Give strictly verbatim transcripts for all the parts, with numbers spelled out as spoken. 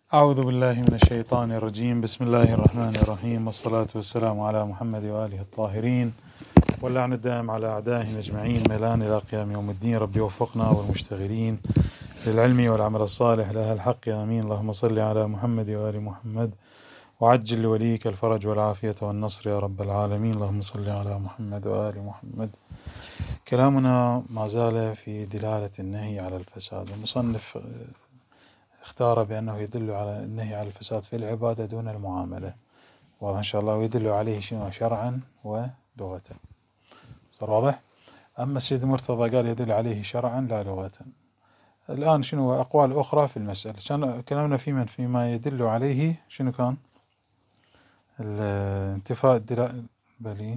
أعوذ بالله من الشيطان الرجيم. بسم الله الرحمن الرحيم، والصلاة والسلام على محمد وآله الطاهرين، واللعن الدائم على أعدائهم أجمعين ميلان إلى قيام يوم الدين. ربي وفقنا والمشتغلين للعلم والعمل الصالح لأهل الحق آمين. اللهم صل على محمد وآل محمد وعجل لوليك الفرج والعافية والنصر يا رب العالمين. اللهم صل على محمد وآل محمد. كلامنا ما زال في دلالة النهي على الفساد. المصنف اختار بأنه يدل على النهي على الفساد في العبادة دون المعاملة، واضح إن شاء الله، ويدل عليه شنو شرعا ولغة. صار واضح؟ أما السيد المرتضى قال يدل عليه شرعا لا لغة. الآن شنو أقوال أخرى في المسألة؟ كان كلامنا في من فيما يدل عليه شنو كان؟ الانتفاء الدلالة بلي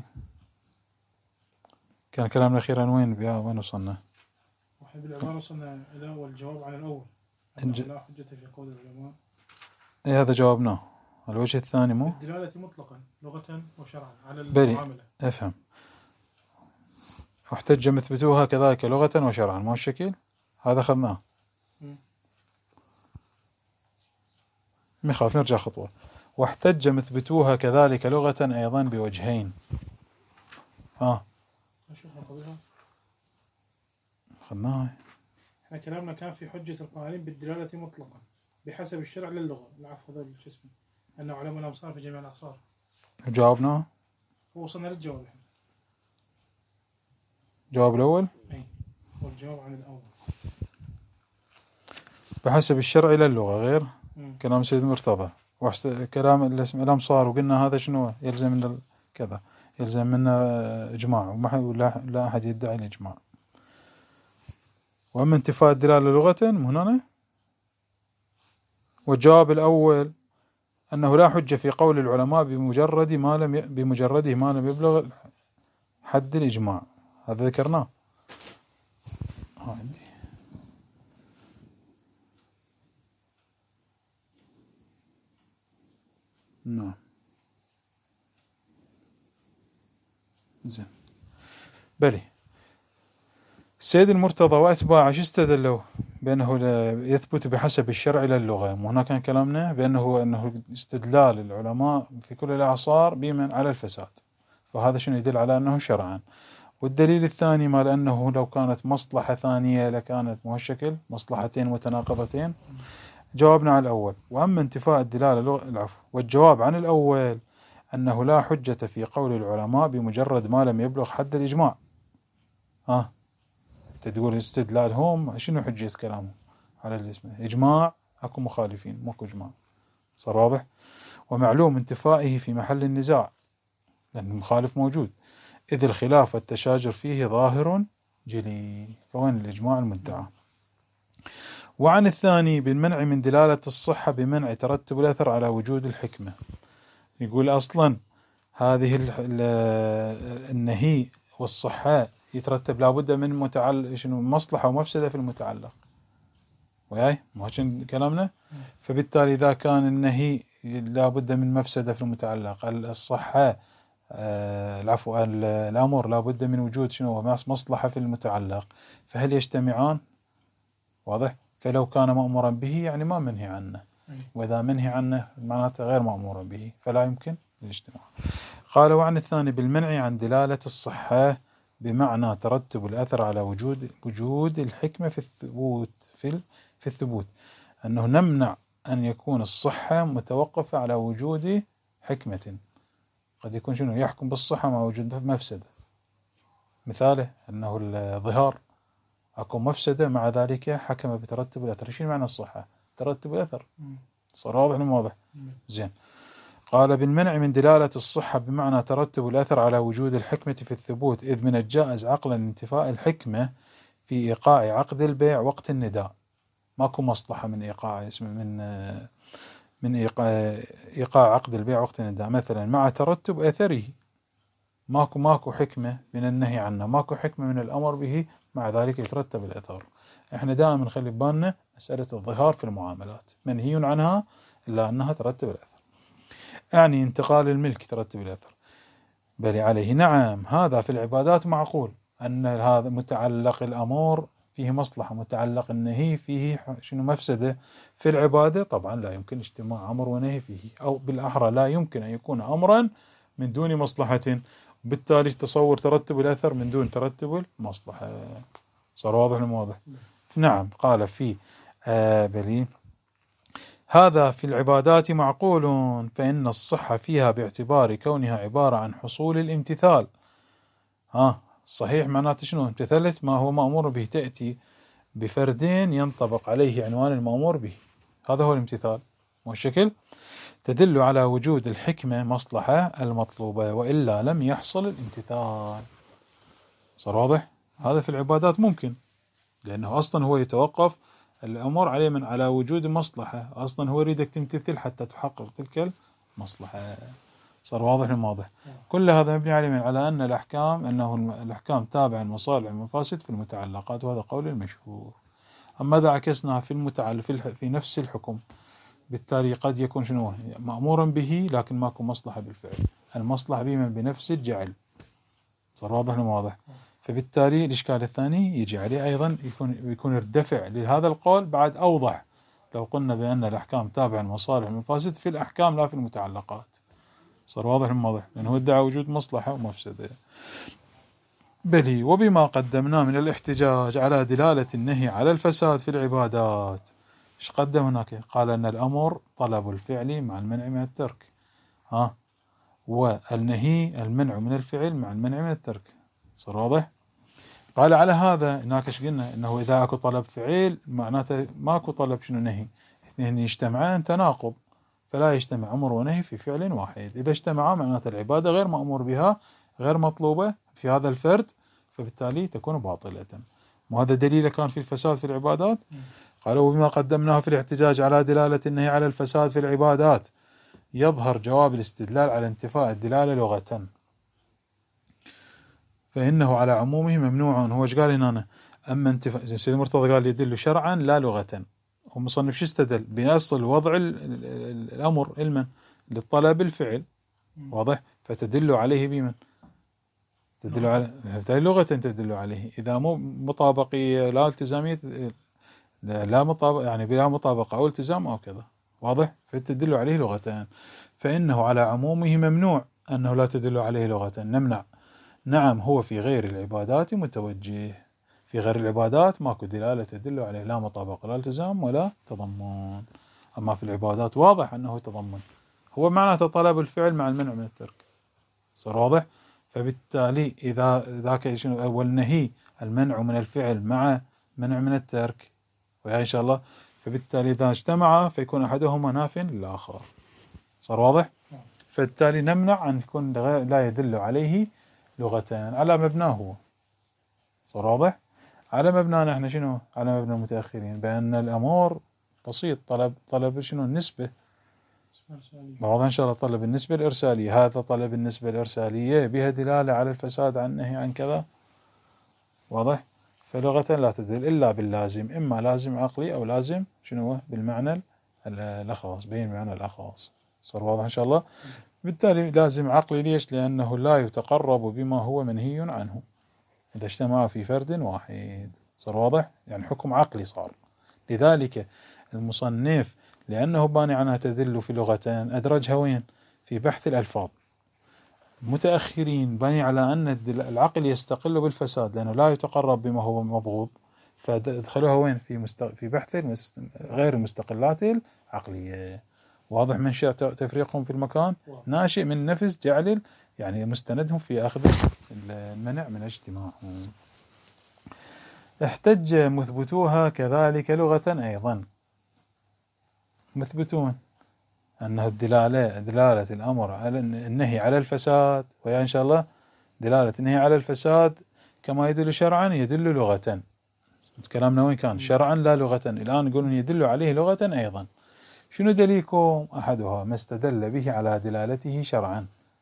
كان كلامنا أخيرا وين بيا وين وصلنا؟ واحد بالعبارة وصلنا إلى والجواب على الأول إنج... لا حجة في قول العلماء. إيه هذا جوابناه. الوجه الثاني مو؟ الدلالة مطلقا لغة وشرعا على المعاملة. افهم. واحتج مثبتوها كذلك لغة وشرعا، مو الشكل هذا أخذناه. ما يخاف نرجع خطوة. واحتج مثبتوها كذلك لغة أيضا بوجهين. ها أخذناها. احنا كلامنا كان في حجة القائلين بالدلالة مطلقا بحسب الشرع للغة. العفو هذا شو اسمه أنه علماء الأمصار في جميع الأعصار. جاوبنا. ووصلنا للجواب احنا. جواب الأول. أي والجواب عن الأول بحسب الشرع للغة غير م. كلام سيد مرتضى. كلام الأمصار وقلنا هذا شنو يلزم من كذا، يلزم منا إجماع وما لا أحد يدعي الإجماع. وأما انتفاء الدلالة لغة هنا. والجواب الأول أنه لا حجة في قول العلماء بمجرد ما لم ي... بمجرده ما لم يبلغ حد الإجماع. هذا ذكرناه. عندي نعم زين بلي. السيد المرتضى وأتباعه شو استدلوا بأنه يثبت بحسب الشرع للغة؟ وهنا كان كلامنا بأنه أنه استدلال العلماء في كل الأعصار بمن على الفساد، فهذا شنو يدل على أنه شرعا. والدليل الثاني ما لأنه لو كانت مصلحة ثانية لكانت مهشكل مصلحتين متناقضتين. جوابنا على الأول. وأما انتفاء الدلالة العفو. والجواب عن الأول أنه لا حجة في قول العلماء بمجرد ما لم يبلغ حد الإجماع. ها تقول استدلالهم شنو حجة كلامهم على الاسم إجماع؟ أكو مخالفين ماكو إجماع. صار واضح؟ ومعلوم انتفائه في محل النزاع لأن المخالف موجود، إذ الخلاف والتشاجر فيه ظاهر جلي، فوين الإجماع المدعى؟ وعن الثاني بالمنع من دلالة الصحة بمنع ترتب الأثر على وجود الحكمة. يقول أصلا هذه النهي والصحة يترتب لابد من متعلق شنو مصلحة ومفسدة في المتعلق، وياي ما كان كلامنا. فبالتالي إذا كان النهي لابد من مفسدة في المتعلق، الصحة آه العفو الأمر لابد من وجود شنو مصلحة في المتعلق، فهل يجتمعان؟ واضح؟ فلو كان مأمورا به يعني ما منهي عنه، وإذا منهي عنه معناته غير مأمورا به فلا يمكن الاجتماع. قال وعن الثاني بالمنع عن دلالة الصحة بمعنى ترتب الأثر على وجود وجود الحكمة في الثبوت في في الثبوت، أنه نمنع أن يكون الصحة متوقفة على وجود حكمة. قد يكون شنو يحكم بالصحة مع وجود مفسدة، مثاله أنه الظهار أكو مفسدة مع ذلك حكم بترتب الأثر. شنو معنى الصحة؟ ترتب الأثر. صار واضح ولا واضح؟ زين. قال بالمنع من دلالة الصحة بمعنى ترتب الأثر على وجود الحكمة في الثبوت، إذ من الجائز عقلا انتفاء الحكمة في إيقاع عقد البيع وقت النداء. ماكو مصلحة من إيقاع من من إيقاع, إيقاع عقد البيع وقت النداء مثلا مع ترتب أثره. ماكو ماكو حكمة من النهي عنه، ماكو حكمة من الأمر به، مع ذلك يترتب الأثر. احنا دائما نخلي بالنا مسألة الظهار في المعاملات منهي عنها إلا أنها ترتب الأثر، يعني انتقال الملك ترتب الأثر. بل عليه نعم هذا في العبادات معقول أن هذا متعلق الأمور فيه مصلحة متعلق النهي فيه شنو مفسدة في العبادة، طبعا لا يمكن اجتماع أمر ونهي فيه، أو بالأحرى لا يمكن أن يكون أمرا من دون مصلحة، بالتالي تصور ترتب الأثر من دون ترتب المصلحة. صار واضح الموضوع؟ نعم. قال في آه بلي هذا في العبادات معقول، فإن الصحة فيها باعتبار كونها عبارة عن حصول الامتثال. ها صحيح معناته شنو؟ امتثلت ما هو مأمور به، تأتي بفردين ينطبق عليه عنوان المأمور به، هذا هو الامتثال والشكل، تدل على وجود الحكمة مصلحة المطلوبة، وإلا لم يحصل الامتثال. صار واضح؟ هذا في العبادات ممكن، لأنه أصلا هو يتوقف الأمر عليه من على وجود مصلحة، أصلا هو يريدك تمتثل حتى تحقق تلك المصلحة. صار واضح المواضح؟ كل هذا مبني عليه من على أن الأحكام أنه الأحكام تابع المصالح والمفاسد في المتعلقات، وهذا قول المشهور. أما إذا عكسناها في المتعلق في, في نفس الحكم، بالتالي قد يكون شنو مأمورا به لكن ماكو مصلحة بالفعل، المصلحة به من بنفس الجعل. صار واضح المواضح؟ فبالتالي الإشكال الثاني يجي عليه أيضا يكون يكون الدفع لهذا القول بعد أوضح لو قلنا بأن الأحكام تابع المصالح والمفاسد في الأحكام لا في المتعلقات. صار واضح الموضوع، لأنه ادعى وجود مصلحة ومفسدة. بل وبما قدمناه من الاحتجاج على دلالة النهي على الفساد في العبادات، ايش قدم هناك؟ قال أن الأمر طلب الفعل مع المنع من الترك، ها والنهي المنع من الفعل مع المنع من الترك. صار واضح؟ قال على هذا هناك ايش قلنا؟ انه اذا اكو طلب فعل معناته ماكو طلب شنو نهي، اثنين يجتمعان تناقض، فلا يجتمع امر ونهي في فعل واحد. اذا اجتمعا معناته العباده غير مامور بها، غير مطلوبه في هذا الفرد، فبالتالي تكون باطله. وهذا دليل كان في الفساد في العبادات. قالوا بما قدمناه في الاحتجاج على دلاله النهي على الفساد في العبادات يظهر جواب الاستدلال على انتفاء الدلاله لغه، فإنه على عمومه ممنوع. هو ايش قال هنا؟ أما انتفاء، زين سيد المرتضى قال يدل شرعا لا لغة. هو مصنف شو استدل؟ بنص الوضع الأمر علما للطلب الفعل، واضح؟ فتدل عليه بمن؟ تدل على لغة تدل عليه، إذا مو مطابقية لا التزامية لا مطابق يعني بلا مطابقة أو التزام أو كذا، واضح؟ فتدل عليه لغتان، فإنه على عمومه ممنوع أنه لا تدل عليه لغة، نمنع. نعم هو في غير العبادات متوجه، في غير العبادات ماكو دلالة تدل عليه لا مطابقة لا التزام ولا تضمن، أما في العبادات واضح أنه تضمن، هو معناته طلب الفعل مع المنع من الترك. صار واضح؟ فبالتالي إذا ذاك أول نهي المنع من الفعل مع منع من الترك، ويا إن شاء الله، فبالتالي إذا اجتمع فيكون أحدهما ناف للآخر. صار واضح؟ فبالتالي نمنع أن يكون لا يدل عليه لغتان على مبناه هو. صار واضح؟ على مبنانا احنا شنو؟ على مبنى المتأخرين بأن الأمور بسيط، طلب طلب شنو النسبة، واضح إن شاء الله، طلب النسبة الإرسالية، هذا طلب النسبة الإرسالية بها دلالة على الفساد عن النهي عن كذا، واضح؟ فلغة لا تدل إلا باللازم، إما لازم عقلي أو لازم شنو بالمعنى الأخص، بين معنى الأخص. صار واضح إن شاء الله؟ بالتالي لازم عقلي، ليش؟ لأنه لا يتقرب بما هو منهي عنه إذا اجتمع في فرد واحد. صار واضح؟ يعني حكم عقلي صار. لذلك المصنف لأنه باني عنها تدل في لغتين أدرجها وين؟ في بحث الألفاظ. متأخرين باني على أن العقل يستقل بالفساد لأنه لا يتقرب بما هو مبغوض، فادخلوها وين؟ في مست... في بحث غير المستقلات العقلية. واضح من شاء تفريقهم في المكان؟ ناشئ من نفس جعل يعني مستندهم في أخذ المنع من اجتماعهم. احتج مثبتوها كذلك لغة أيضا، مثبتون أنه الدلالة دلالة الأمر على النهي على الفساد، ويا إن شاء الله دلالة النهي على الفساد كما يدل شرعا يدل لغة. كلامنا وين كان؟ شرعا لا لغة. الآن يقولون يدل عليه لغة أيضا. شنو دليلكم؟ أحدها ما استدل به على دلالته شرعا.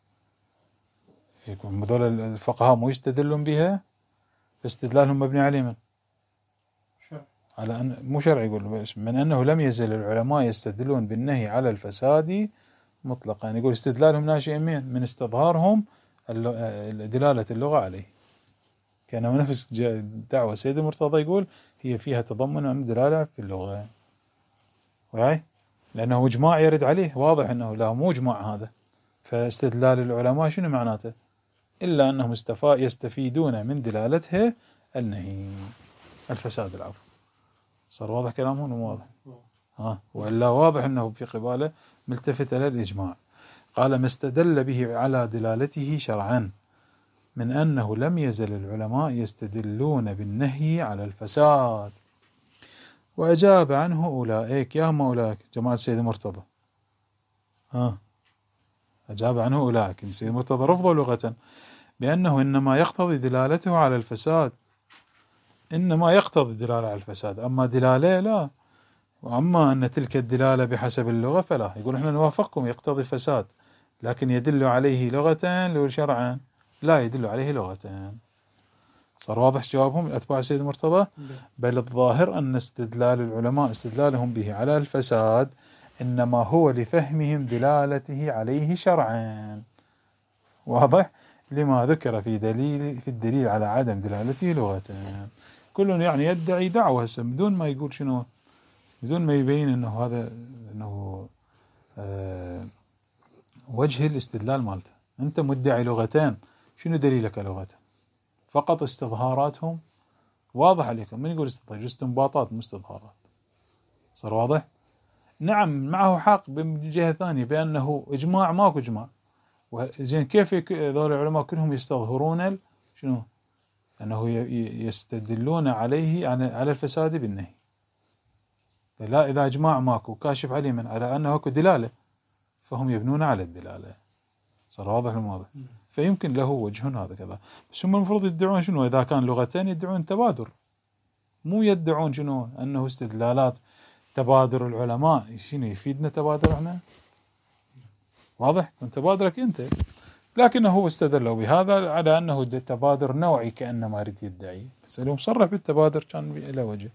فيكم هذول الفقهاء مو يستدلون بها، فاستدلالهم مبني على من؟ على أن مو شرع، يقول من أنه لم يزل العلماء يستدلون بالنهي على الفساد مطلقا. يقول استدلالهم ناشئ من من استظهارهم دلالة اللغة عليه، كأنه نفس دعوة سيد المرتضى يقول هي فيها تضمن عن دلالة في اللغة، وعي؟ لأنه إجماع يرد عليه، واضح أنه لا مو إجماع هذا. فاستدلال العلماء شنو معناته؟ إلا أنهم يستفيدون من دلالتها النهي الفساد العفو. صار واضح كلامهم مو واضح؟ ها، وإلا واضح أنه في قباله ملتفت إلى الإجماع. قال ما استدل به على دلالته شرعا من أنه لم يزل العلماء يستدلون بالنهي على الفساد. وأجاب عنه أولئك، يا هم أولئك جماعة السيد مرتضى، ها أجاب عنه أولئك السيد مرتضى رفضوا لغة بأنه إنما يقتضي دلالته على الفساد، إنما يقتضي دلالة على الفساد، أما دلالة لا، وأما أن تلك الدلالة بحسب اللغة فلا. يقول إحنا نوافقكم يقتضي الفساد، لكن يدل عليه لغة لو شرعا لا يدل عليه لغة. صار واضح جوابهم أتباع السيد مرتضى؟ بل الظاهر أن استدلال العلماء استدلالهم به على الفساد إنما هو لفهمهم دلالته عليه شرعا. واضح؟ لما ذكر في دليل في الدليل على عدم دلالته لغة. كل يعني يدعي دعوة بدون ما يقول شنو، بدون ما يبين أنه هذا أنه أه وجه الاستدلال مالته. أنت مدعي لغتين، شنو دليلك لغة؟ فقط استظهاراتهم. واضح عليكم من يقول استظهار؟ استنباطات مو استظهارات. صار واضح؟ نعم معه حق من جهة ثانية بأنه إجماع ماكو إجماع. زين كيف ذول العلماء كلهم يستظهرون شنو؟ أنه يستدلون عليه على الفساد بالنهي. لا إذا إجماع ماكو كاشف عليه من على أنه اكو دلالة فهم يبنون على الدلالة. صار واضح الموضوع؟ فيمكن له وجه هذا كذا، بس هم المفروض يدعون شنو؟ إذا كان لغتين يدعون تبادر، مو يدعون شنو؟ أنه استدلالات تبادر العلماء. شنو يفيدنا تبادر احنا؟ واضح؟ تبادرك أنت، لكنه هو استدلوا بهذا على أنه تبادر نوعي كأنما يريد يدعي، بس لو مصرح بالتبادر كان له وجه.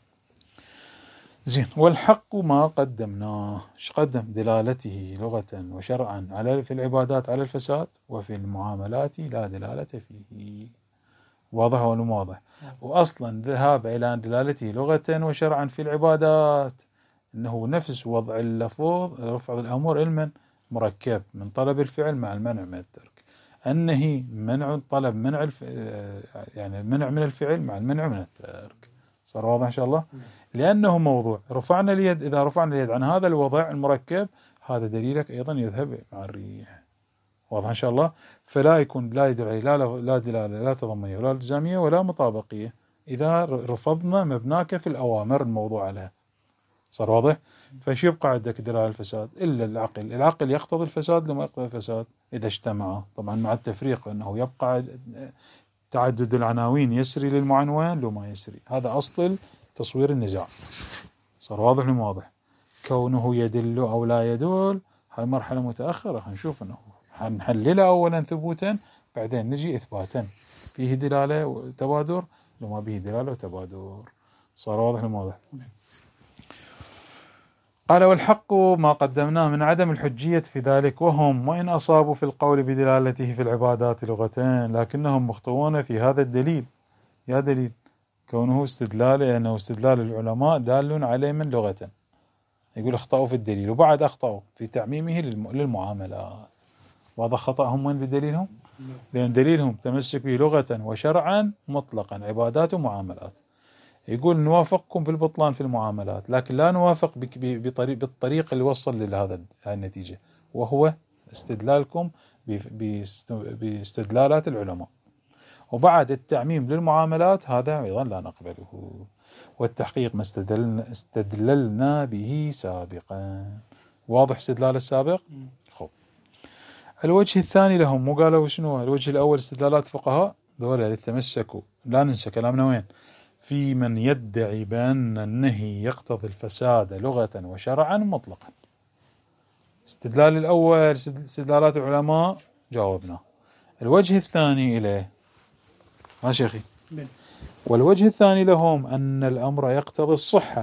زين، والحق ما قدمناه. ايش قدم؟ دلالته لغة وشرعا على في العبادات على الفساد، وفي المعاملات لا دلالة فيه. واضح ولا مو واضح؟ وأصلا ذهاب إلى دلالته لغة وشرعا في العبادات إنه نفس وضع اللفظ رفع الأمور علما مركب من طلب الفعل مع المنع من الترك. النهي منع طلب منع الف... يعني منع من الفعل مع المنع من الترك. صار واضح إن شاء الله؟ لأنه موضوع رفعنا اليد، إذا رفعنا اليد عن هذا الوضع المركب هذا دليلك أيضا يذهب مع الريح. واضح إن شاء الله؟ فلا يكون لا يدعي لا لا دلالة لا تضمنية ولا التزامية ولا مطابقية إذا رفضنا مبناك في الأوامر الموضوع لها. صار واضح؟ فش يبقى عندك دلالة الفساد إلا العقل. العقل يقتضي الفساد لما يقتضي الفساد إذا اجتمع، طبعا مع التفريق أنه يبقى تعدد العناوين يسري للمعنون لو ما يسري. هذا أصل تصوير النزاع. صار واضح لما واضح؟ كونه يدل أو لا يدل هاي مرحلة متأخرة، هنشوف أنه هنحللها أولا ثبوتا بعدين نجي إثباتا فيه دلالة وتبادر لما به دلالة وتبادر. صار واضح لما واضح؟ قال والحق ما قدمناه من عدم الحجية في ذلك، وهم وإن أصابوا في القول بدلالته في العبادات لغتين لكنهم مخطئون في هذا الدليل. يا دليل كونه استدلال أنه استدلال العلماء دال عليه من لغة، يقول اخطأوا في الدليل وبعد أخطأوا في تعميمه للمعاملات. وهذا خطأهم وين بدليلهم؟ لأن دليلهم تمسك به لغة وشرعا مطلقا عبادات ومعاملات. يقول نوافقكم في البطلان في المعاملات لكن لا نوافق بطريق بالطريق اللي وصل لهذا النتيجة، وهو استدلالكم باستدلالات العلماء. وبعد التعميم للمعاملات هذا أيضا لا نقبله. والتحقيق ما استدللنا, استدللنا به سابقا. واضح استدلال السابق؟ خب الوجه الثاني لهم مو قالوا شنو؟ الوجه الأول استدلالات فقهاء دول اللي تمسكوا، لا ننسى كلامنا وين؟ في من يدعي بأن النهي يقتضي الفساد لغة وشرعا مطلقا. استدلال الأول استدلالات العلماء جاوبنا. الوجه الثاني إليه ها شيخي؟ والوجه الثاني لهم أن الأمر يقتضي الصحة.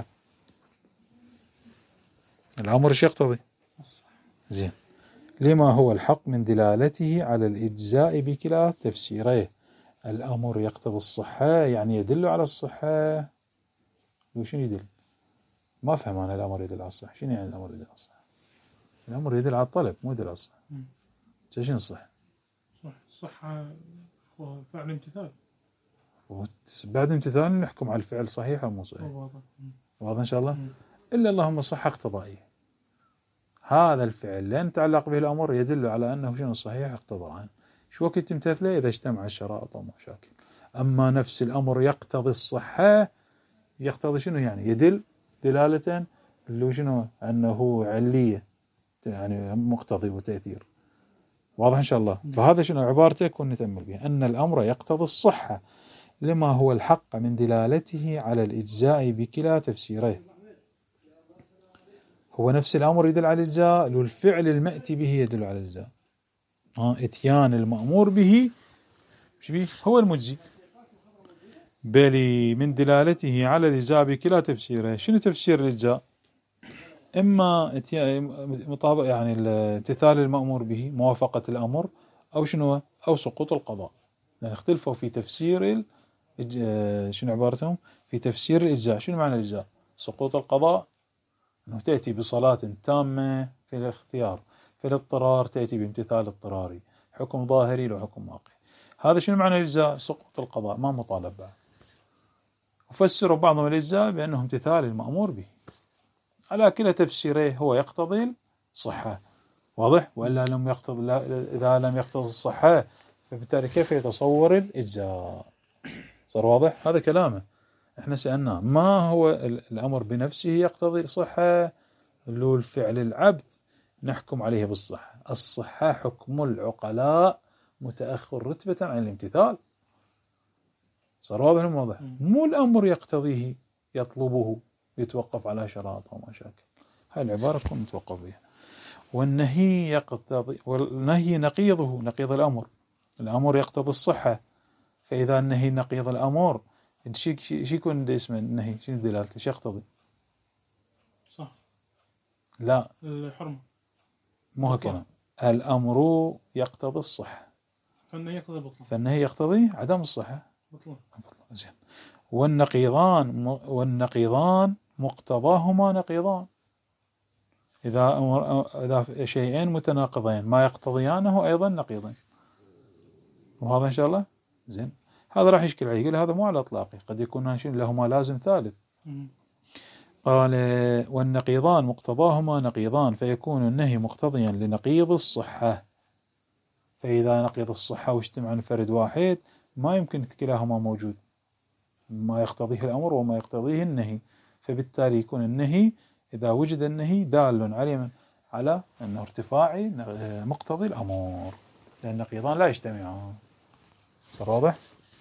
الأمر ايش يقتضي؟ زين، لما هو الحق من دلالته على الإجزاء بكلا تفسيريه. الأمر يقتضي الصحة يعني يدل على الصحة. شنو يدل؟ ما فهم أنا الأمر يدل على الصحة. شنو يعني الأمر يدل على الصحة؟ الأمر يدل على الطلب مو يدل على الصحة. شنو الصحة؟ صح الصحة هو فعل امتثال، بعد امتثال نحكم على الفعل صحيح أو مو صحيح. واضح إن شاء الله. مم. إلا اللهم صحة اقتضائية، هذا الفعل لأن يتعلق به الأمر يدل على أنه شنو صحيح اقتضاء. شو وقت تمتثله؟ إذا اجتمع الشرائط ومشاكل. أما نفس الأمر يقتضي الصحة، يقتضي شنو يعني؟ يدل دلالة اللي شنو أنه علية، يعني مقتضي وتأثير. واضح إن شاء الله. فهذا شنو عبارته يكون نتأمل به، أن الأمر يقتضي الصحة لما هو الحق من دلالته على الإجزاء بكلا تفسيره. هو نفس الأمر يدل على الإجزاء، والفعل المأتي به يدل على الإجزاء. ها إتيان المأمور به شبيه هو المجزي، بل من دلالته على الإجزاء بكلا تفسيره. شنو تفسير الإجزاء؟ إما مطابق يعني امتثال المأمور به، موافقة الأمر، أو شنو؟ أو سقوط القضاء. لأن اختلفوا في تفسير شنو عبارتهم في تفسير الإجزاء. شنو معنى الإجزاء؟ سقوط القضاء أنه تأتي بصلاة تامة في الاختيار، في الاضطرار تأتي بامتثال اضطراري، حكم ظاهري لو حكم واقعي. هذا شنو معنى الإجزاء؟ سقوط القضاء، ما مطالب بعد. وفسروا بعضهم الإجزاء بأنه امتثال المأمور به. على كلا تفسيره هو يقتضي الصحة. واضح؟ وإلا لم يقتضي، إذا لم يقتضي الصحة فبالتالي كيف يتصور الإجزاء؟ صار واضح؟ هذا كلامه. احنا سألناه ما هو الأمر بنفسه يقتضي الصحة؟ اللي هو الفعل العبد نحكم عليه بالصحة. الصحة حكم العقلاء متأخر رتبة عن الامتثال. صار واضح الموضوع؟ مو الأمر يقتضيه يطلبه يتوقف على شرائط ومشاكل. هاي العبارة تكون متوقف بها. والنهي يقتضي، والنهي نقيضه نقيض الأمر. الأمر يقتضي الصحة، فإذا النهي نقيض الأمر شي شي يكون ده اسمه النهي؟ شنو دلالته؟ شو يقتضي؟ صح لا الحرمة، مو هكذا. الأمر يقتضي الصحة، فالنهي يقتضي البطلان، فالنهي يقتضي عدم الصحة. بطلان. زين. والنقيضان والنقيضان مقتضاهما نقيضان. إذا إذا شيئين متناقضين ما يقتضيانه أيضا نقيضين. وهذا إن شاء الله زين. هذا راح يشكل عليه، يقول هذا مو على إطلاقه، قد يكون لهما لازم ثالث. قال والنقيضان مقتضاهما نقيضان، فيكون النهي مقتضيا لنقيض الصحة. فإذا نقيض الصحة واجتمع فرد واحد ما يمكن كلاهما موجود، ما يقتضيه الأمر وما يقتضيه النهي. فبالتالي يكون النهي إذا وجد النهي دال على على أنه ارتفاعي مقتضي الأمر، لأن النقيضان لا يجتمعان. صار واضح؟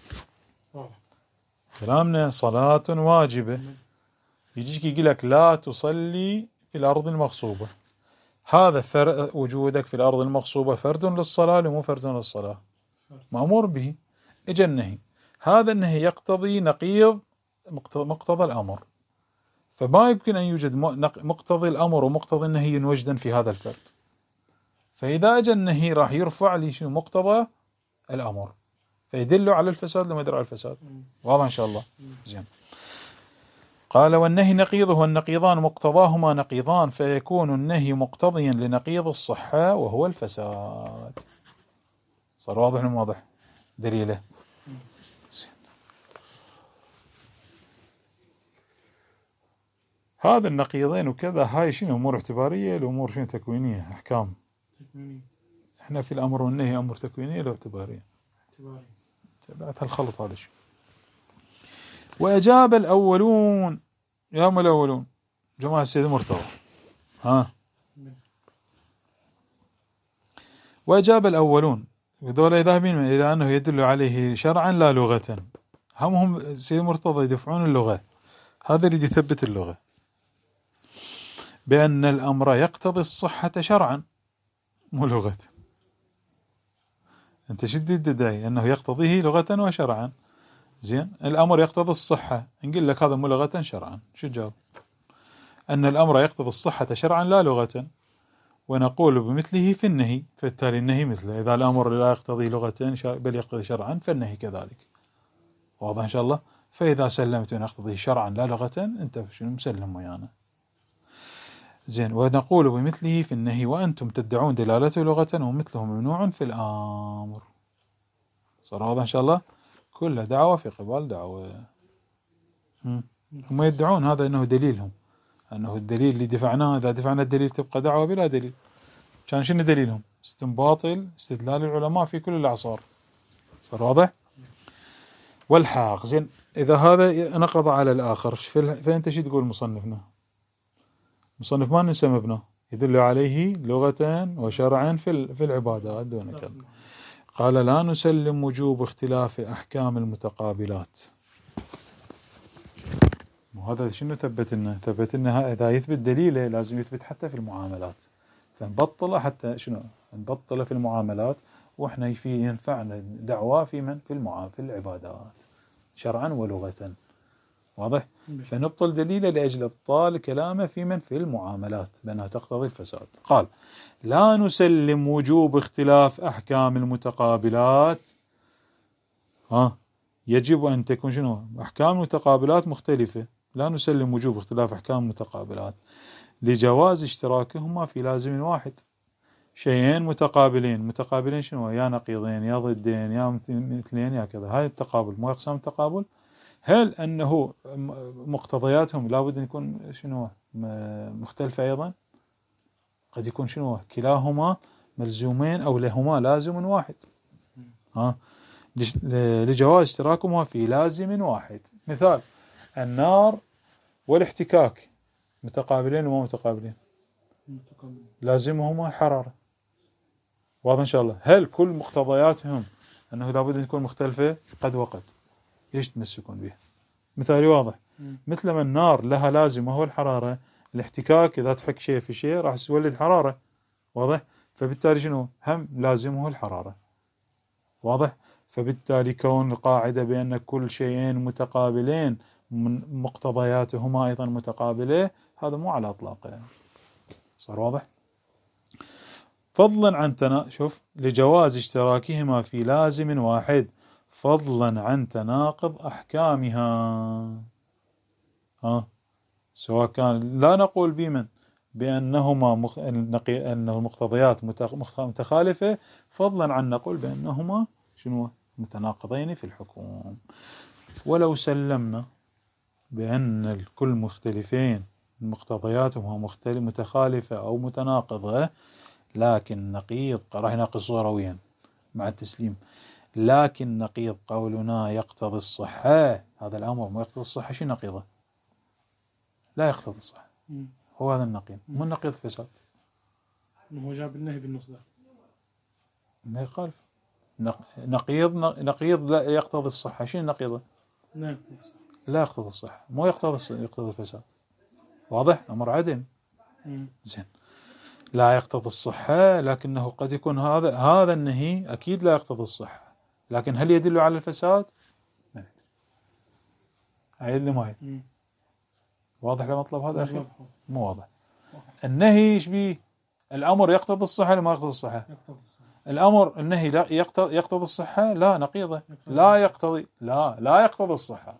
كلامنا صلاة واجبة، يجيك يقول لك لا تصلي في الأرض المغصوبة. هذا فرق وجودك في الأرض المغصوبة فرد للصلاة ومو فرد للصلاة، مأمور به. إجا النهي، هذا النهي يقتضي نقيض مقتضى الأمر، فما يمكن أن يوجد مقتضي الأمر ومقتضي النهي ينوجدا في هذا الفرد. فإذا أجا النهي راح يرفع لي شنو مقتضى الأمر، فيدل على الفساد لما يدل على الفساد. واضح إن شاء الله. زين. قال والنهي نقيضه، والنقيضان مقتضاهما نقيضان، فيكون النهي مقتضيا لنقيض الصحة وهو الفساد. صار واضح من واضح دليله. هذا النقيضين وكذا هاي شنو أمور اعتبارية، الأمور شنو تكوينية، أحكام. احنا في الأمر والنهي أمور تكوينية لو اعتبارية؟ اعتبارية. تبعت هالخلط هذا شو. وأجاب الأولون، يا هم الأولون جماعة السيد مرتضى. ها وأجاب الأولون وذولا ذاهبين إلى أنه يدل عليه شرعا لا لغة. هم هم السيد مرتضى يدفعون اللغة، هذا اللي يثبت اللغة، بأن الأمر يقتضي الصحة شرعا مو لغة. أنت شديد تدعي أنه يقتضيه لغة وشرعا. زين، الأمر يقتضي الصحة، نقول لك هذا مو لغة شرعا، شو جاب؟ أن الأمر يقتضي الصحة شرعا لا لغة، ونقول بمثله في النهي، فبالتالي النهي مثله. إذا الأمر لا يقتضي لغة بل يقتضي شرعا فالنهي كذلك. واضح إن شاء الله. فإذا سلمت أن أقتضي شرعا لا لغة أنت شنو مسلم ويانا. زين. ونقول بمثله في النهي وأنتم تدعون دلالته لغة ومثله ممنوع في الأمر. صار واضح إن شاء الله؟ كل دعوة في قبال دعوة. هم يدعون هذا أنه دليلهم، أنه الدليل اللي دفعناه إذا دفعنا الدليل تبقى دعوة بلا دليل. كان شنو دليلهم؟ استنباط استدلال العلماء في كل الأعصار. صار واضح؟ والحاق. زين. إذا هذا نقض على الآخر فأنت شو تقول مصنفنا؟ مصنف ما ننسى مبنى يدل عليه لغة وشرعا في في العبادات دون كذا. قال لا نسلم وجوب اختلاف أحكام المتقابلات. وهذا شنو ثبت لنا؟ ثبت لنا إذا يثبت دليله لازم يثبت حتى في المعاملات، فنبطله حتى شنو؟ نبطله في المعاملات، واحنا في ينفعنا دعوة في من؟ في المعاملات في العبادات شرعا ولغة. واضح؟ فنبطل دليله لأجل إبطال كلامه في من؟ في المعاملات بأنها تقتضي الفساد. قال لا نسلم وجوب اختلاف أحكام المتقابلات. ها يجب أن تكون شنو؟ أحكام المتقابلات مختلفة. لا نسلم وجوب اختلاف أحكام المتقابلات لجواز اشتراكهما في لازم واحد. شيئين متقابلين، متقابلين شنو؟ يا نقيضين يا ضدين يا مثلين يا كذا. هاي التقابل مو أقسام التقابل. هل أنه مقتضياتهم لابد أن يكون شنو؟ مختلفة أيضا. قد يكون شنو؟ كلاهما ملزومين أو لهما لازم واحد. ها لجواز اشتراكهما في لازم واحد. مثال النار والاحتكاك متقابلين وما متقابلين؟ لازمهما الحرارة. واضح إن شاء الله؟ هل كل مقتضياتهم أنه لابد أن تكون مختلفة؟ قد وقد. إيش تمسكون به؟ مثالي واضح. مثل ما النار لها لازم وهو الحرارة، الاحتكاك إذا تحك شيء في شيء راح تولد حرارة. واضح؟ فبالتالي شنو؟ هم لازمه الحرارة. واضح؟ فبالتالي كون القاعدة بأن كل شيئين متقابلين من مقتضياتهما أيضا متقابلة، هذا مو على إطلاقه يعني. صار واضح؟ فضلا عن تنا شوف لجواز اشتراكهما في لازم واحد فضلا عن تناقض أحكامها. ها سواء كان لا نقول بمن بأنهما مخ... أنه المقتضيات متخالفة، فضلا عن نقول بأنهما شنو؟ متناقضين في الحكم. ولو سلمنا بأن الكل مختلفين مقتضياتهما مختلف متخالفة أو متناقضة، لكن نقيض راح يناقض صورويا مع التسليم، لكن نقيض قولنا يقتضي الصحة. هذا الأمر ما يقتضي الصحة. شو نقيضه؟ لا يقتضي الصحة. هو هذا النقيض، مو النقيض فساد. هو جاب النهي بالنص ده ما يخالف. نقيض نقيض لا يقتضي الصحة. شو نقيضه؟ لا يقتضي الصحة، مو يقتضي يقتضي الفساد. واضح؟ أمر عدم. زين. لا يقتضي الصحة، لكنه قد يكون هذا هذا النهي أكيد لا يقتضي الصحة، لكن هل يدل على الفساد؟ لا يدل. ما يدل. واضح المطلب هذا أخي؟ مو واضح. النهي إيش بيه؟ الأمر يقتضي الصحة ولا ما يقتضي الصحة؟ يقتضي الصحة. الأمر النهي لا يقتضي يقتضي الصحة؟ لا نقيضة. لا يقتضي لا لا يقتضي الصحة.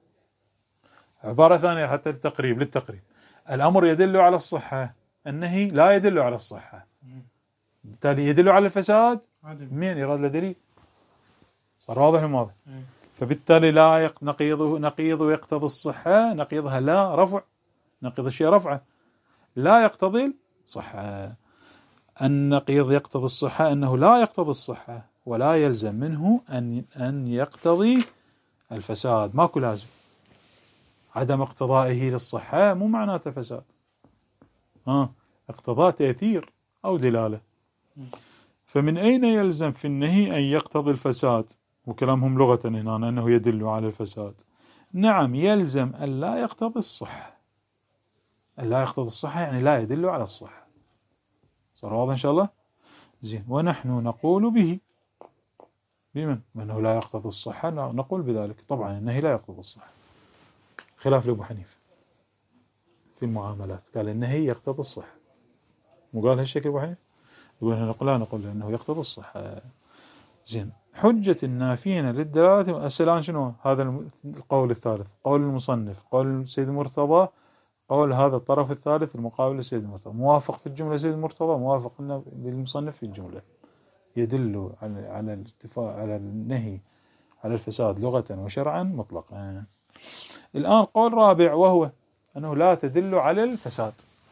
عبارة ثانية حتى للتقريب للتقريب الأمر يدل على الصحة، النهي لا يدل على الصحة، بالتالي يدل على الفساد. مين يراد له دليل؟ صار واضح الماضي. فبالتالي لا يق... نقيضه نقيضه يقتضي الصحة، نقيضها لا رفع، نقيض الشيء رفعه، لا يقتضي الصحة. النقيض يقتضي الصحة أنه لا يقتضي الصحة ولا يلزم منه أن أن يقتضي الفساد. ماكو لازم. عدم اقتضائه للصحة مو معناته فساد. ها اقتضاء تأثير أو دلالة. فمن أين يلزم في النهي أن يقتضي الفساد؟ وكلامهم لغة هنا أنه يدل على الفساد. نعم يلزم أن لا يقتضي الصحة. أن لا يقتضي الصحة يعني لا يدل على الصحة. صار واضح إن شاء الله؟ زين. ونحن نقول به بمن؟ أنه لا يقتضي الصحة نقول بذلك. طبعا النهي لا يقتضي الصحة، خلاف لأبو حنيفة في المعاملات قال النهي يقتضي الصحة. مو قال هالشكل أبو حنيفة؟ يقول نقول لا نقول أنه يقتضي الصحة. زين. حجة النافين للدلالة. الآن شنو هذا القول الثالث؟ قول المصنف، قول سيد مرتضى، قول هذا الطرف الثالث المقابل لسيد مرتضى، موافق في الجملة سيد مرتضى، موافق للمصنف في الجملة، يدل على على الاتفاق على النهي على الفساد لغة وشرعا مطلقا. الآن قول رابع وهو أنه لا تدل على الفساد.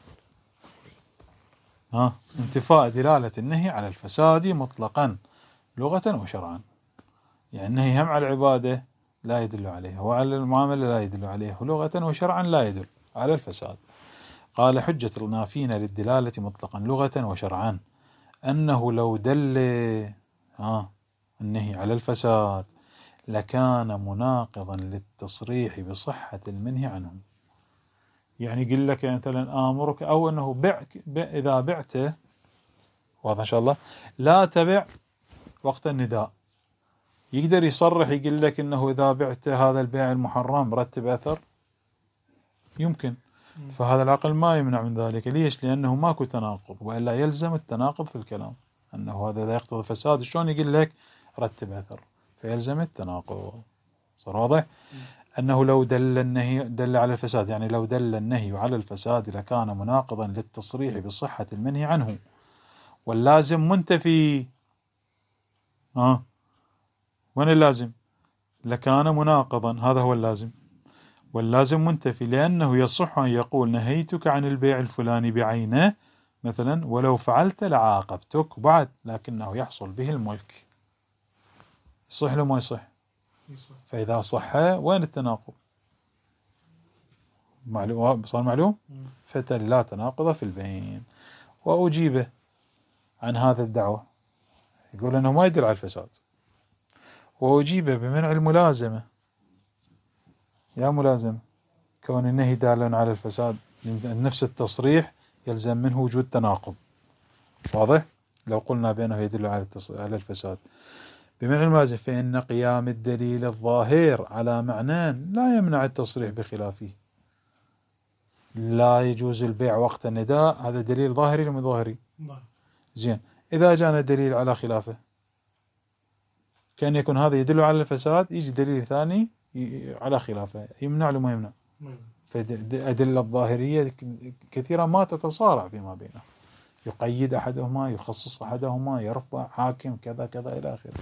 ها انتفاء دلالة النهي على الفساد مطلقا لغة وشرعا، يعني النهي هم على العبادة لا يدل عليه، وعلى المعاملة لا يدل عليه، ولغة وشرعا لا يدل على الفساد. قال حجة النافين للدلالة مطلقا لغة وشرعا أنه لو دل ها النهي على الفساد لكان مناقضا للتصريح بصحة المنهي عنه. يعني يقول لك مثلا آمرك أو أنه بع إذا بعت، واضح إن شاء الله، لا تبع وقت النداء، يقدر يصرح يقول لك أنه إذا بعت هذا البيع المحرم رتب أثر، يمكن. فهذا العقل ما يمنع من ذلك. ليش؟ لأنه ماكو تناقض، وإلا يلزم التناقض في الكلام، أنه هذا إذا يقتضي فساد شلون يقول لك رتب أثر، فيلزم التناقض. صار واضح؟ أنه لو دل النهي دل على الفساد، يعني لو دل النهي على الفساد لكان مناقضا للتصريح بصحة المنهي عنه، واللازم منتفي. آه وين اللازم؟ لكان مناقضا، هذا هو اللازم، واللازم منتفي، لأنه يصح أن يقول نهيتك عن البيع الفلاني بعينه مثلا ولو فعلت لعاقبتك بعد، لكنه يحصل به الملك. يصح له ما يصح؟ فإذا صح وين التناقض؟ معلوم، صار معلوم؟ فتل لا تناقض في البين. وأجيبه عن هذا الدعوة، يقول أنه ما يدل على الفساد، وأجيبه بمنع الملازمة. يا ملازمة كون النهي دالا على الفساد، نفس التصريح يلزم منه وجود تناقض. واضح؟ لو قلنا بأنه يدل على على الفساد بمعنى الملازم، فإن قيام الدليل الظاهر على معنى لا يمنع التصريح بخلافه. لا يجوز البيع وقت النداء، هذا دليل ظاهري ولا ظاهري؟ زين، إذا جاءنا دليل على خلافه كان يكون هذا يدل على الفساد، يجي دليل ثاني على خلافه، يمنع له ما يمنع. فالأدلة الظاهرية كثيرا ما تتصارع فيما بينها، يقيد أحدهما، يخصص أحدهما، يرفع حاكم كذا كذا إلى آخره.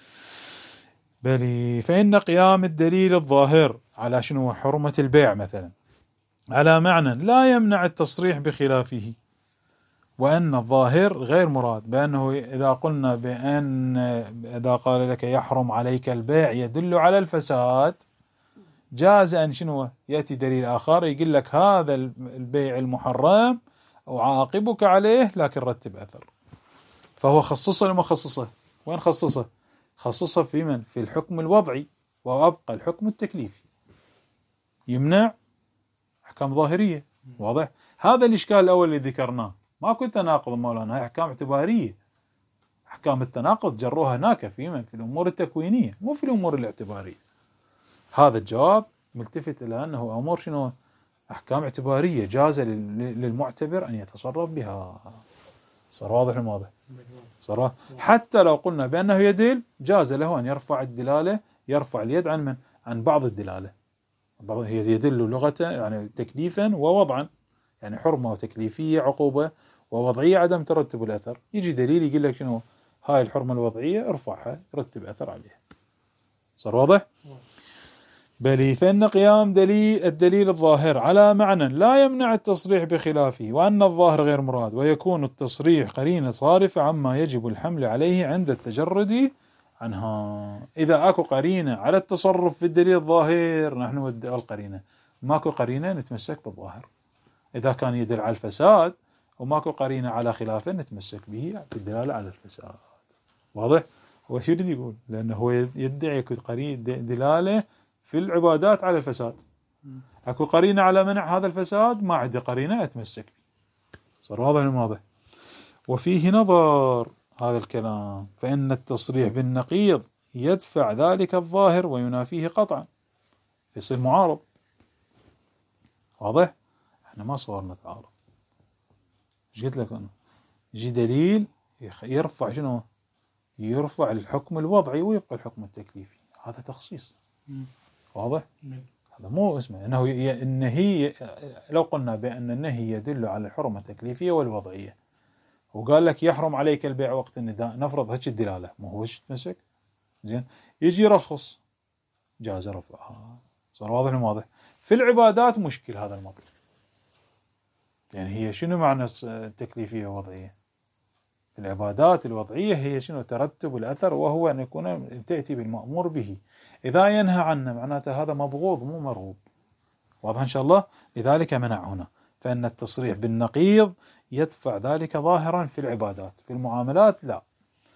بل فإن قيام الدليل الظاهر على شنو حرمة البيع مثلا على معنى لا يمنع التصريح بخلافه، وأن الظاهر غير مراد، بأنه إذا قلنا بأن إذا قال لك يحرم عليك البيع يدل على الفساد، جاز أن شنو يأتي دليل آخر يقول لك هذا البيع المحرم أعاقبك عليه لكن رتب أثر. فهو خصصه لما خصصه، وين خصصه؟ خصصه في من؟ في الحكم الوضعي، وأبقى الحكم التكليفي، يمنع أحكام ظاهرية. واضح؟ هذا الإشكال الأول اللي ذكرناه، ما كنت تناقض مولانا، هي أحكام اعتبارية. أحكام التناقض جروها هناك في من؟ في الأمور التكوينية، مو في الأمور الاعتبارية. هذا الجواب ملتفت إلى أنه أمور شنو؟ أحكام اعتبارية جاز للمعتبر أن يتصرف بها. صار واضح المواضح؟ صار حتى لو قلنا بأنه يدل، جاز له أن يرفع الدلالة، يرفع اليد عن من؟ عن بعض الدلالة. بعض هي يدل لغة يعني تكليفا ووضعا، يعني حرمة وتكليفية عقوبة، ووضعية عدم ترتب الأثر. يجي دليل يقول لك شنو هاي الحرمة الوضعية ارفعها رتب أثر عليها. صار واضح؟ بل فإن قيام دليل الدليل الظاهر على معنى لا يمنع التصريح بخلافه، وأن الظاهر غير مراد، ويكون التصريح قرينة صارفة عما يجب الحمل عليه عند التجرد عنها. إذا أكو قرينة على التصرف في الدليل الظاهر نحن القرينة، ماكو قرينة نتمسك بالظاهر. إذا كان يدل على الفساد وماكو قرينة على خلافه نتمسك به في الدلالة على الفساد. واضح؟ هو شو يريد يقول؟ لأنه هو يدعي قرينة دلالة في العبادات على الفساد، اكو قرينة على منع هذا الفساد، ما عندي قرينة اتمسك به. صار واضح المواضح؟ وفيه نظر هذا الكلام، فإن التصريح بالنقيض يدفع ذلك الظاهر وينافيه قطعا، يصير معارض. واضح؟ احنا ما صورنا تعارض. ايش قلت لك انا؟ يجي دليل يرفع شنو يرفع الحكم الوضعي ويبقى الحكم التكليفي، هذا تخصيص. مم. واضح؟ مم. هذا مو اسمه انه ي- النهي. لو قلنا بان النهي يدل على الحرمه التكليفيه والوضعيه، وقال لك يحرم عليك البيع وقت النداء، نفرض هيك الدلاله، مو هو ايش تمسك؟ زين، يجي يرخص، جاز رفعها. صار واضح واضح. في العبادات مشكل هذا المطلب. يعني هي شنو معنى التكليفيه والوضعيه؟ في العبادات الوضعيه هي شنو؟ ترتب الاثر، وهو ان يكون تاتي بالمامور به، اذا ينهى عنه معناته هذا مبغوض مو مرغوب. واضح إن شاء الله؟ لذلك منع هنا، فإن التصريح بالنقيض يدفع ذلك ظاهرا في العبادات، في المعاملات لا.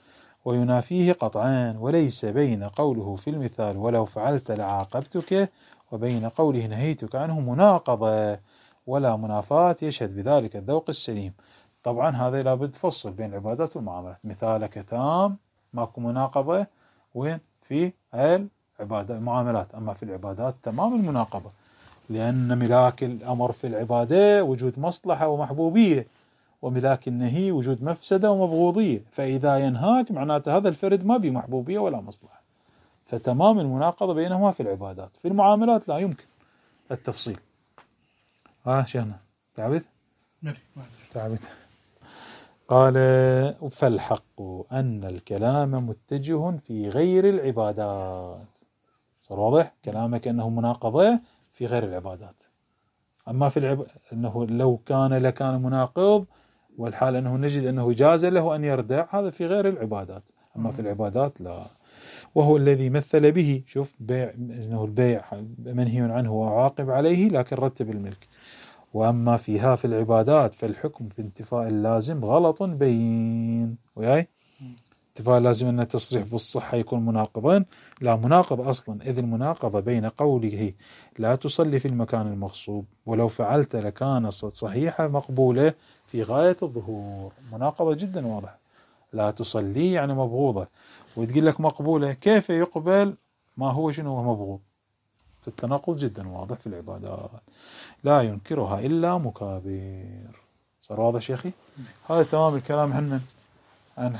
وينافيه قطعان، وليس بين قوله في المثال ولو فعلت لعاقبتك وبين قوله نهيتك عنه مناقضة ولا منافاة يشهد بذلك الذوق السليم. طبعا هذا لابد فصل بين العبادات والمعاملات. مثالك تام، ماكو مناقضة، وين؟ في العبادات المعاملات. أما في العبادات تمام المناقضة، لأن ملاك الأمر في العبادة وجود مصلحة ومحبوبية، وملاك النهي وجود مفسدة ومبغوضية، فإذا ينهاك معناته هذا الفرد ما بيه محبوبية ولا مصلحة، فتمام المناقضة بينهما في العبادات. في المعاملات لا يمكن التفصيل. ها شيخنا تعبت؟ تعبت. قال فالحق أن الكلام متجه في غير العبادات. صار واضح؟ كلامك أنه مناقضة في غير العبادات. أما في العب... أنه لو كان لكان مناقض، والحال أنه نجد أنه جاز له أن يردع، هذا في غير العبادات. أما في العبادات لا. وهو الذي مثل به، شوف بيع، أنه البيع منهي عنه وعاقب عليه لكن رتب الملك. وأما فيها في العبادات فالحكم في انتفاء اللازم غلط بين. وياي انتفاء اللازم أن التصريح بالصحة يكون مناقضا، لا مناقض أصلا، إذ المناقضة بين قوله لا تصلي في المكان المغصوب ولو فعلت لكانت صحيحة مقبولة في غاية الظهور. مناقضة جدا واضحة. لا تصلي يعني مبغوضة، وتقول لك مقبولة، كيف يقبل ما هو شنو هو مبغوض؟ في التناقض جدا واضح في العبادات، لا ينكرها إلا مكابر. صار واضح شيخي؟ هذا تمام الكلام عن عن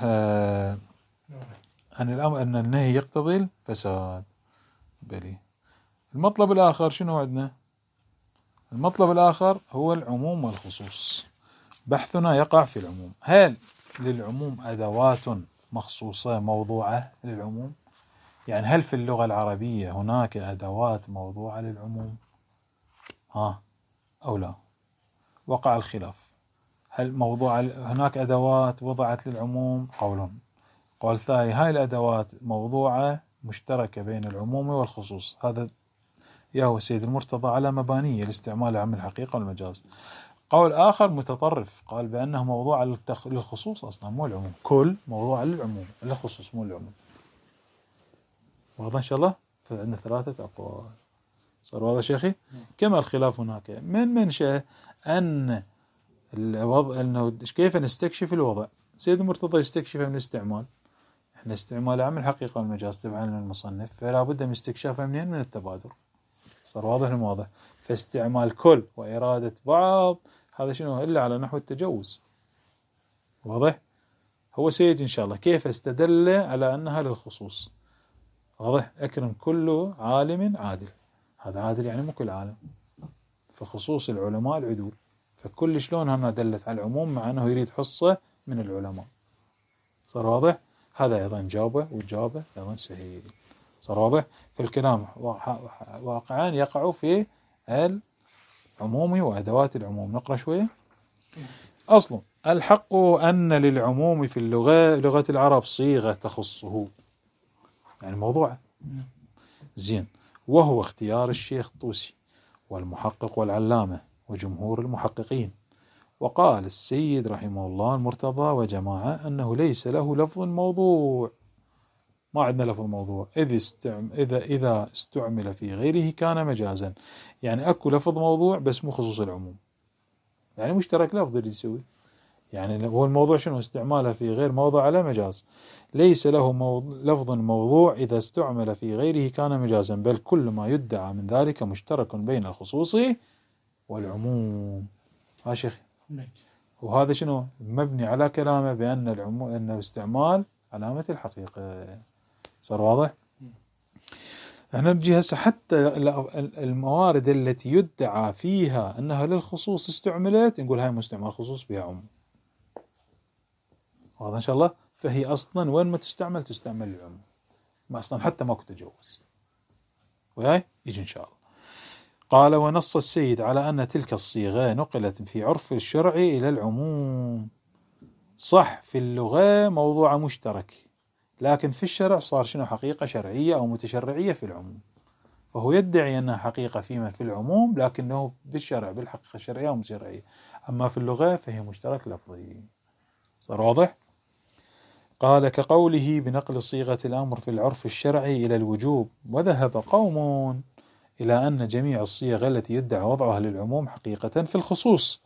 عن الأمر أن النهي يقتضي الفساد. بلي المطلب الآخر شنو عندنا؟ المطلب الآخر هو العموم والخصوص. بحثنا يقع في العموم. هل للعموم أدوات مخصوصة موضوعة للعموم؟ يعني هل في اللغة العربية هناك أدوات موضوعة للعموم؟ ها أو لا؟ وقع الخلاف. هل موضوع هناك أدوات وضعت للعموم؟ قول. قول ثاني، هاي الأدوات موضوعة مشتركة بين العموم والخصوص. هذا يهوى سيد المرتضى على مبانية الاستعمال عن الحقيقة والمجاز. قول آخر متطرف قال بأنه موضوع للخصوص أصلا مو العموم، كل موضوع للعموم، للخصوص مو العموم. واضح إن شاء الله؟ فعندنا ثلاثة أقوال. صار واضح شيخي؟ كما الخلاف هناك من منشأ أن الوضع، أنه كيف نستكشف الوضع. سيد المرتضى يستكشفه من الاستعمال، احنا استعمال عام الحقيقة والمجاز تبعا للمصنف، فلا بد من استكشافه منين؟ من التبادر. صار واضح المواضح. فاستعمال كل وإرادة بعض هذا شنو إلا على نحو التجوز. واضح؟ هو سيد إن شاء الله كيف استدل على أنها للخصوص. واضح؟ أكرم كل عالم عادل، هذا عادل يعني مو كل عالم، فخصوص العلماء العدول، فكل شلون هنا دلت على العموم مع أنه يريد حصة من العلماء. صار واضح؟ هذا أيضا جابه وجابه أيضا سهيل. صار واضح؟ فالكلام واقعا يقع في العموم وأدوات العموم. نقرأ شوية. أصلا الحق أن للعموم في اللغة لغة العرب صيغة تخصه، يعني موضوع زين، وهو اختيار الشيخ طوسي والمحقق والعلامة وجمهور المحققين. وقال السيد رحمه الله المرتضى وجماعة أنه ليس له لفظ موضوع، ما عندنا لفظ موضوع، إذ استعم إذا إذا استعمل في غيره كان مجازا. يعني أكو لفظ موضوع بس مو خصوص العموم، يعني مشترك لفظ اللي يسوي، يعني هو الموضوع شنو؟ استعماله في غير موضع على مجاز. ليس له موض... لفظ موضوع إذا استعمل في غيره كان مجازا، بل كل ما يدعى من ذلك مشترك بين الخصوص والعموم. ها شيخ؟ وهذا شنو؟ مبني على كلامه بأن العموم أنه استعمال علامة الحقيقة. صار واضح؟ احنا نجي هسه حتى الموارد التي يدعى فيها انها للخصوص استعملت، نقول هاي مستعمل خصوص بها عموم. واضح ان شاء الله؟ فهي اصلا وين ما تستعمل تستعمل للعموم، ما اصلا حتى ماكو تجوز. وياي يجي ان شاء الله. قال: ونص السيد على ان تلك الصيغة نقلت في عرف الشرع الى العموم. صح، في اللغة موضوع مشترك، لكن في الشرع صار شنو؟ حقيقة شرعية أو متشرعية في العموم. فهو يدعي أنها حقيقة فيما في العموم، لكنه بالشرع بالحقيقة الشرعية أو متشرعية. أما في اللغة فهي مشترك لفظي. صار واضح؟ قال: كقوله بنقل صيغة الأمر في العرف الشرعي إلى الوجوب. وذهب قوم إلى أن جميع الصيغ التي يدعى وضعها للعموم حقيقة في الخصوص،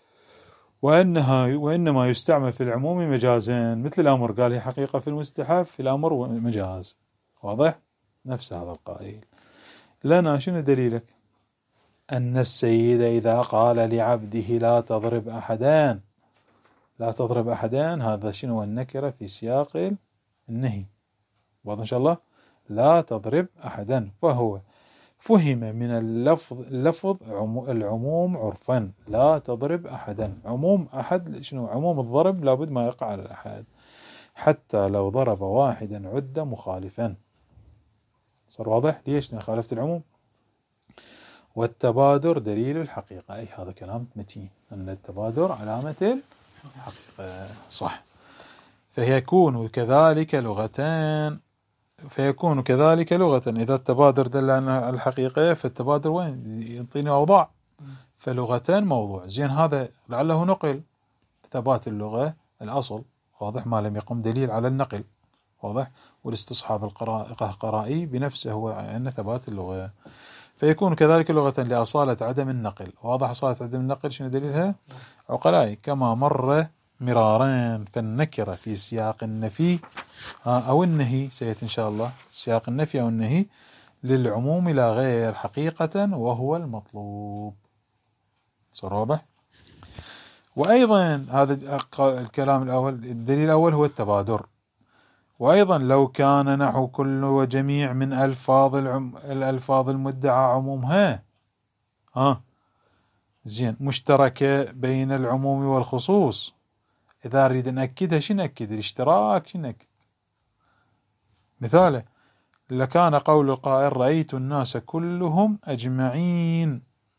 وأنها وإنما يستعمل في العموم مجازا، مثل الأمر، قال هي حقيقة في المستحب، في الأمر ومجاز. واضح؟ نفس هذا القائل. لنا شنو دليلك؟ أن السيد إذا قال لعبده لا تضرب أحدان، لا تضرب أحدان، هذا شنو؟ النكرة في سياق النهي. واضح إن شاء الله؟ لا تضرب أحدا، فهو فهم من اللفظ اللفظ العموم عرفا. لا تضرب أحدا، عموم أحد شنو؟ عموم الضرب لابد ما يقع على الأحد، حتى لو ضرب واحدا عد مخالفا. صار واضح؟ ليش؟ لأن خالفت العموم. والتبادر دليل الحقيقة، أي هذا كلام متين، أن التبادر علامة الحقيقة. صح. فيكون كذلك لغتان فيكون كذلك لغة. إذا التبادر دل على الحقيقة، فالتبادر وين؟ يعطيني أوضاع. فلغتان موضوع. زين، هذا لعله نقل، ثبات اللغة الأصل. واضح؟ ما لم يقم دليل على النقل. واضح؟ والاستصحاب القرائي بنفسه هو أن ثبات اللغة. فيكون كذلك لغة لأصالة عدم النقل. واضح؟ أصالة عدم النقل شنو دليلها؟ عقلائي كما مر مرارين. فالنكرة في سياق النفي أو النهي، سيأتي إن شاء الله، سياق النفي أو النهي للعموم لا غير حقيقة، وهو المطلوب. صار واضح؟ وأيضا هذا الكلام الأول، الدليل الأول هو التبادر. وأيضا لو كان نحو كل وجميع من ألفاظ العم الألفاظ المدعى عمومها ها زين مشتركة بين العموم والخصوص، إذا أريد نأكدها شو نأكد؟ الاشتراك شو نأكد؟ مثاله: لكان قول القائل رأيت الناس كلهم أجمعين.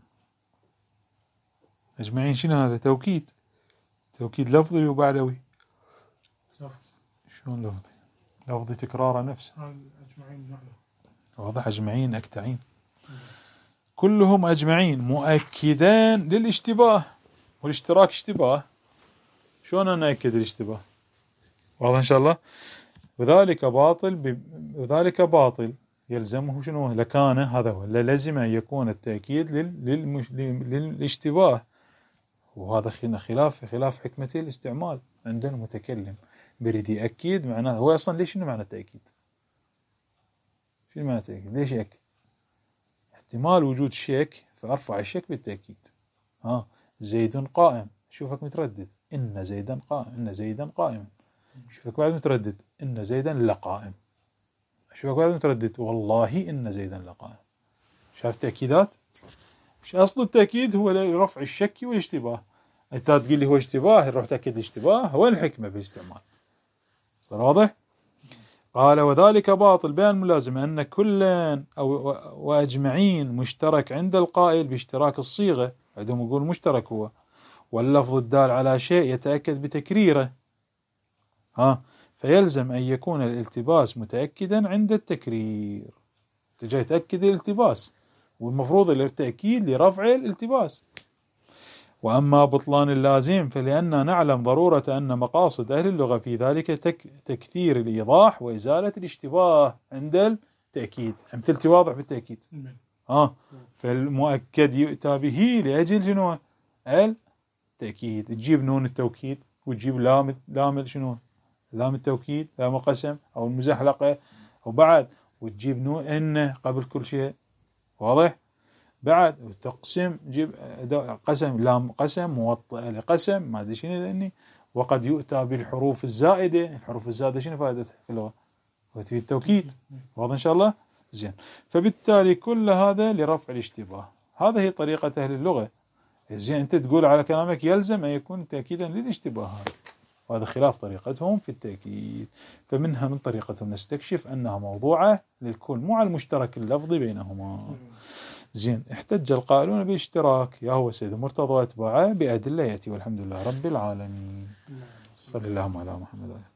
أجمعين شنو هذا؟ توكيد، توكيد لفظي وبعدوي. شلون لفظي؟ لفظي تكراره نفسه. أجمعين. واضح؟ أجمعين أكتعين. كلهم أجمعين مؤكدان للاشتباه، والاشتراك اشتباه. شلون أنا أكد الاشتباه؟ واضح إن شاء الله؟ وذلك باطل ب... وذلك باطل يلزمه شنو؟ لكان هذا هو لازم أن يكون التأكيد لل... للمش... للاشتباه، وهذا خلاف خلاف حكمة الاستعمال عند المتكلم. بريد يأكد معناه هو أصلا ليش شنو معنى التأكيد؟ شنو معنى التأكيد؟ ليش يأكد؟ احتمال وجود شك فأرفع الشك بالتأكيد. ها زيد قائم، شوفك متردد، إن زيدا قائم، إن زيدا قائم. شوفك بعد متردد، إن زيدا لقائم. شوفك بعد متردد، والله إن زيدا لقائم. شايف تأكيدات؟ مش أصل التأكيد هو لرفع الشك والاشتباه. أنت تقول لي هو اشتباه، روح تأكد الاشتباه. وين الحكمة بالاستعمال؟ صار واضح؟ قال: وذلك باطل بيان ملازمة أن كلا أو وأجمعين مشترك عند القائل باشتراك الصيغة، عندهم يقول مشترك هو، واللفظ الدال على شيء يتأكد بتكريره. ها فيلزم أن يكون الالتباس متأكدا عند التكرير. تجي تأكد الالتباس، والمفروض التأكيد لرفع الالتباس. وأما بطلان اللازم فلأننا نعلم ضرورة أن مقاصد أهل اللغة في ذلك تك تكثير الإيضاح وإزالة الاشتباه عند التأكيد. أمثلتي واضح بالتأكيد. ها فالمؤكد يؤتى به لأجل شنو؟ التأكيد. تجيب نون التوكيد وتجيب لام لام شنو؟ لام التوكيد، لام القسم أو المزحلقة، وبعد وتجيب نون إن قبل كل شيء. واضح؟ بعد تقسم جيب قسم، لام قسم موطئة لقسم، ما ادري شنو ذني، وقد يؤتى بالحروف الزائدة. الحروف الزائدة شنو فائدتها في اللغة؟ وتفيد التوكيد. واضح إن شاء الله؟ زين. فبالتالي كل هذا لرفع الاشتباه. هذه هي طريقة أهل اللغة. زين، أنت تقول على كلامك يلزم أن يكون تأكيدا للاشتباهات، وهذا خلاف طريقتهم في التأكيد. فمنها من طريقتهم نستكشف أنها موضوعة للكل، مو على المشترك اللفظي بينهما. زين. احتج القائلون بالاشتراك يا هو سيد مرتضى واتباعه بأدلة يأتي، والحمد لله رب العالمين. صلى الله على محمد.